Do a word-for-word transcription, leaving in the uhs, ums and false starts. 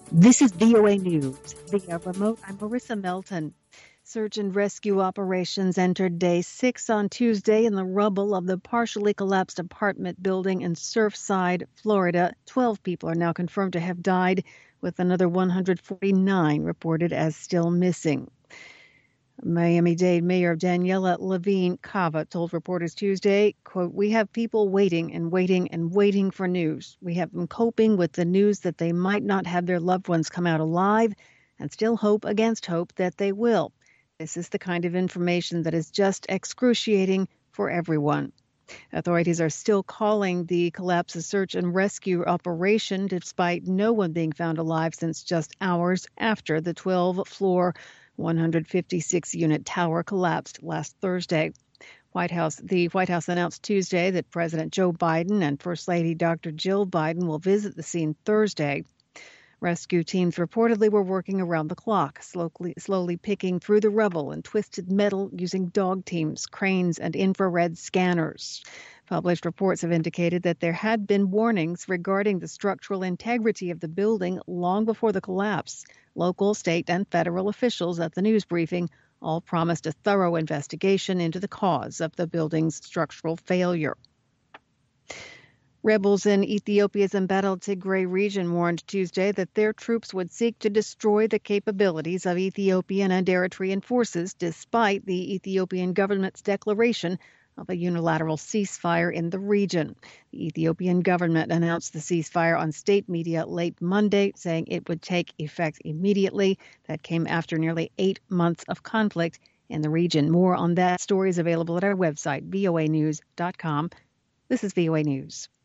This is V O A News. Via remote, I'm Marissa Melton. Search and rescue operations entered day six on Tuesday in the rubble of the partially collapsed apartment building in Surfside, Florida. Twelve people are now confirmed to have died, with another one hundred forty-nine reported as still missing. Miami-Dade Mayor Daniela Levine Cava told reporters Tuesday, quote, "We have people waiting and waiting and waiting for news. We have them coping with the news that they might not have their loved ones come out alive and still hope against hope that they will. This is the kind of information that is just excruciating for everyone." Authorities are still calling the collapse a search and rescue operation, despite no one being found alive since just hours after the twelve-floor, one hundred fifty-six unit tower collapsed last Thursday. White House, the White House announced Tuesday that President Joe Biden and First Lady Doctor Jill Biden will visit the scene Thursday. Rescue teams reportedly were working around the clock, slowly, slowly picking through the rubble and twisted metal using dog teams, cranes, and infrared scanners. Published reports have indicated that there had been warnings regarding the structural integrity of the building long before the collapse. Local, state, and federal officials at the news briefing all promised a thorough investigation into the cause of the building's structural failure. Rebels in Ethiopia's embattled Tigray region warned Tuesday that their troops would seek to destroy the capabilities of Ethiopian and Eritrean forces, despite the Ethiopian government's declaration of a unilateral ceasefire in the region. The Ethiopian government announced the ceasefire on state media late Monday, saying it would take effect immediately. That came after nearly eight months of conflict in the region. More on that story is available at our website, V O A news dot com. This is V O A News.